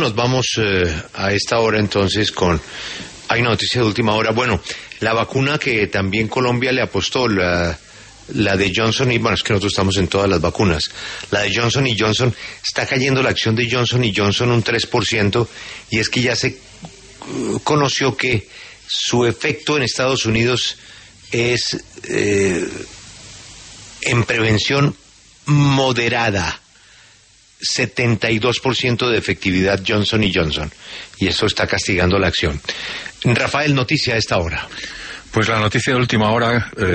Nos vamos a esta hora entonces con... Hay noticia de última hora. Bueno, la vacuna que también Colombia le apostó, la de Johnson y... Bueno, es que nosotros estamos en todas las vacunas. La de Johnson y Johnson, está cayendo la acción de Johnson y Johnson un 3%, y es que ya se conoció que su efecto en Estados Unidos es en prevención moderada. 72% de efectividad Johnson y Johnson, y eso está castigando la acción. Rafael, noticia a esta hora. Pues la noticia de última hora